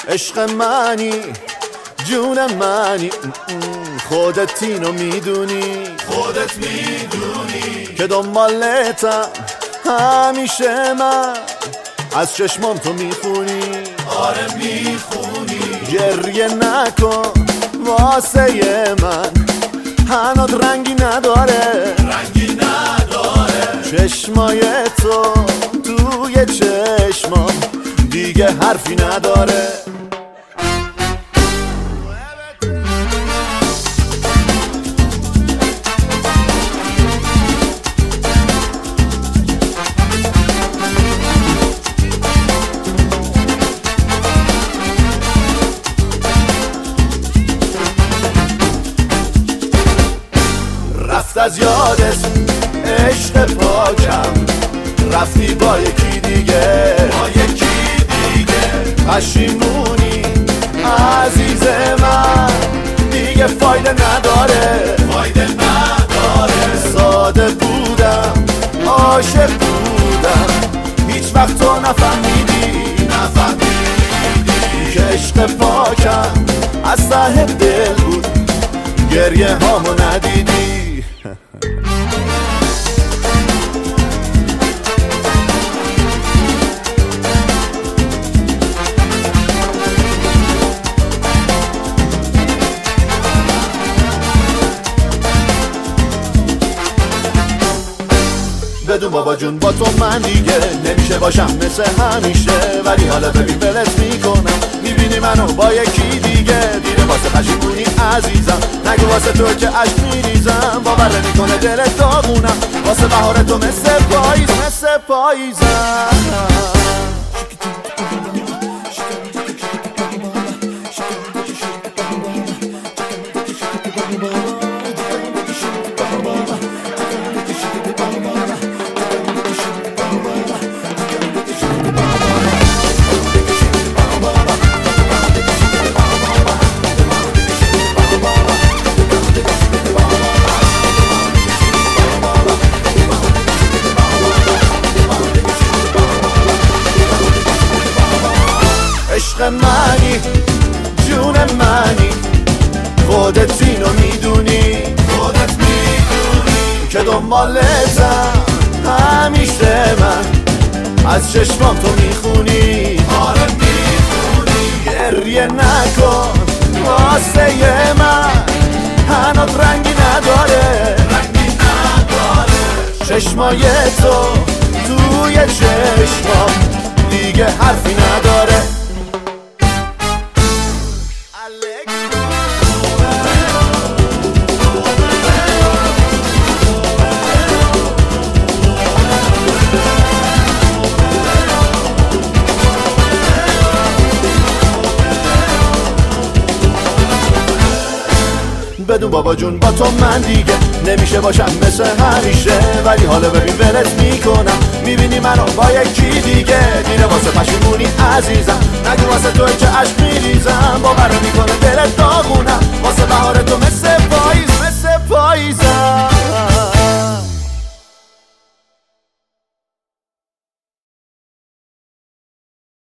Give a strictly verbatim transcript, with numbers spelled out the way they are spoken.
عشق منی جون منی خودت اینو میدونی خودت میدونی که دنبالتم همیشه من از چشمام تو میخونی آره میخونی گریه نکن واسه من هنوز رنگی نداره رنگی نداره چشمای تو توی چشمام دیگه حرفی نداره رفت از یادت عشق پاکم رفتی با یکی دیگه با یکی دیگه پشیمونی عزیز من دیگه فایده نداره فایده نداره ساده بودم عاشق بودم هیچ وقت تو نفهمیدی نفهمیدی که عشق پاکم از ته دل بود گریه هامو ندیدی بدون بابا جون با تو من دیگه نمیشه باشم مثل همیشه ولی حالا ببین ولت میکنم میبینی منو با یکی دیگه دیره واسه پشیمونی عزیزم نگو واسه تو که عشق میریزم باور نمیکنه دلت داغونم واسه بهار تو مثل پاییز مثل پاییزم عشق منی جون منی خودت اینو میدونی خودت میدونی که دنبالتم همیشه من از چشمام تو میخونی آره میخونی گریه نکن واسه من هنوز رنگی نداره رنگی نداره چشمای تو توی چشمام دیگه حرفی نداره بدون بابا جون با تو من دیگه نمیشه باشم مثل همیشه ولی حالا ببین ولت میکنم میبینی منو با یکی دیگه دیره واسه پشیمونی عزیزم نگو واسه تو که عشق میریزم باور میکنه دلت داغونم واسه بهار تو مثل پاییز مثل پاییزم